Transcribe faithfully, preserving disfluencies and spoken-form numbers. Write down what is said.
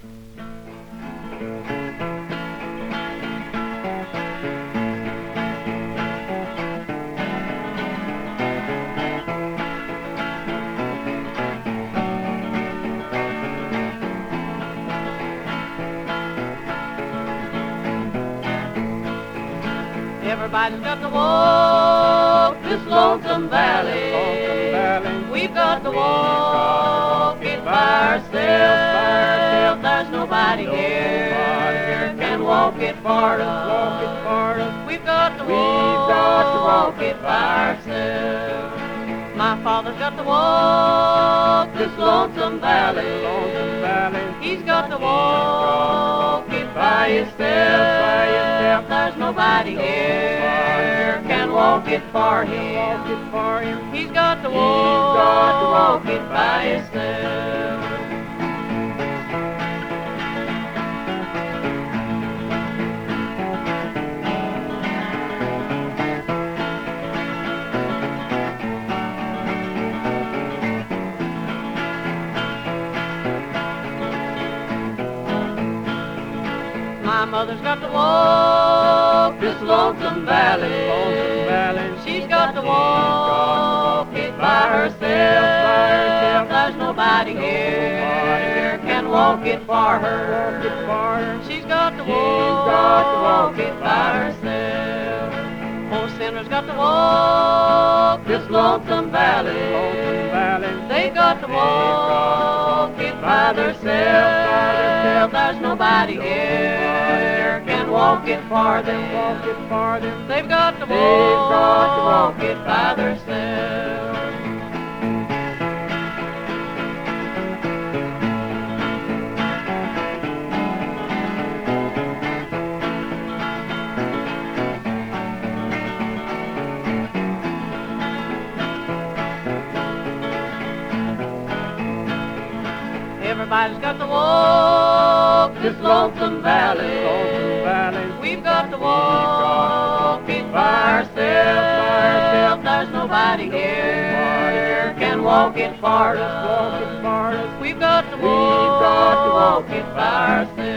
Everybody's got to walk this lonesome valley. We've got to walk it by ourselves. There's nobody here can walk it for us. We've got to walk it by ourselves. My father's got to walk this lonesome valley. He's got to walk it by himself. There's nobody here can walk it for him. He's got to walk it by himself. My mother's got to walk this lonesome valley. She's got to walk it by herself. There's nobody here can walk it for her. She's got to walk it by herself. Oh, sinners got to walk this lonesome valley. They've got to walk it by themselves. There's nobody here can walk it for them. They've got to walk it by themselves. Everybody's got to walk this lonesome valley. We've got to walk it by ourselves. There's nobody here can walk it for us. We've got to walk it by ourselves.